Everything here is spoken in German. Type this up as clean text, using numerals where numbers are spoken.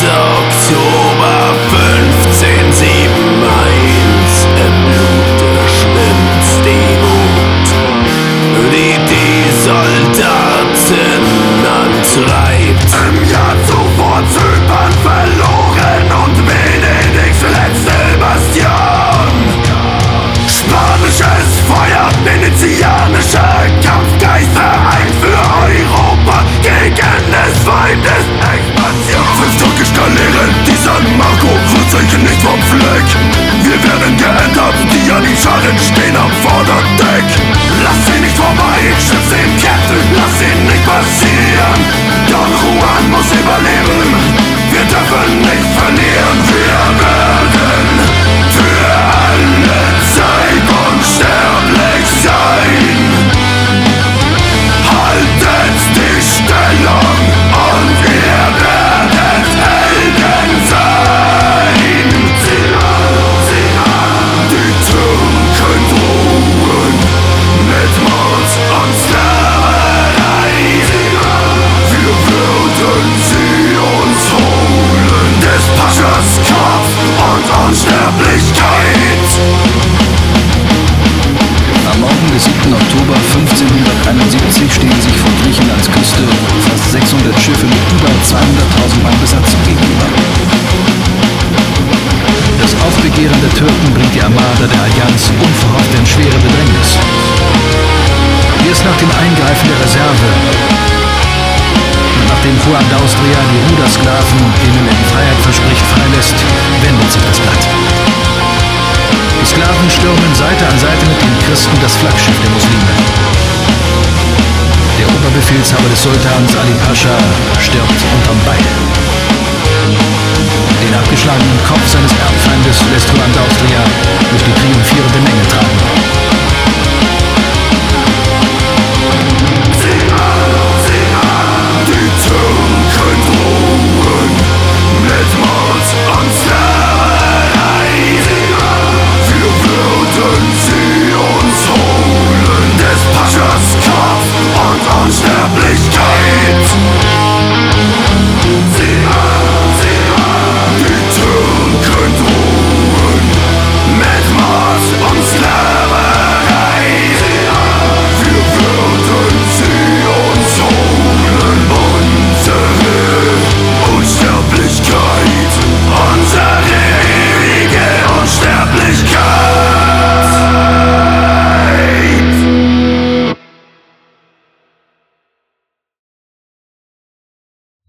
Oktober 1571, im Blut der schlimmste Wut, die Soldaten antreibt. Im Jahr zuvor Zypern verloren und Venedigs letzte Bastion. Spanisches Feuer, venezianische Kampfgeister, ein für Europa gegen des Feindes Expansion. 5 türkische Galeeren, die San Marco Flugzeuge nicht vom Fleck. Wir werden geändert, die an den Scharen stehen am Vorderdeck. Lass sie nicht vorbei, schütz den Captain, lass ihn nicht passieren. Don Juan muss überleben, wir dürfen nicht verlieren. Wir werden für alle Zeit unsterblich sein. Haltet die Stellung und ihr werdet Helden sein. Die Türken drohen mit Mord und Sklaverei. Wir würden sie uns holen, des Paschas Kopf und Unsterblichkeit. Am Morgen des 7. Oktober 1571 stehen sich vor Griechenlands Küste fast 600 Schiffe mit über 200.000 Mann Besatzung gegenüber. Das Aufbegehren der Türken bringt die Armada der Allianz unverhofft in schwere Bedrängnis. Erst nach dem Eingreifen der Reserve und nachdem Juan d'Austria die Rudersklaven, denen er die Freiheit verspricht, freilässt, wendet sich das Blatt. Die Sklaven stürmen Seite an Seite mit den Christen das Flaggschiff der Muslime. Der Oberbefehlshaber des Sultans Ali Pascha stirbt unterm Beil. Den abgeschlagenen Kopf seines Erbfeindes lässt Juan d'Austria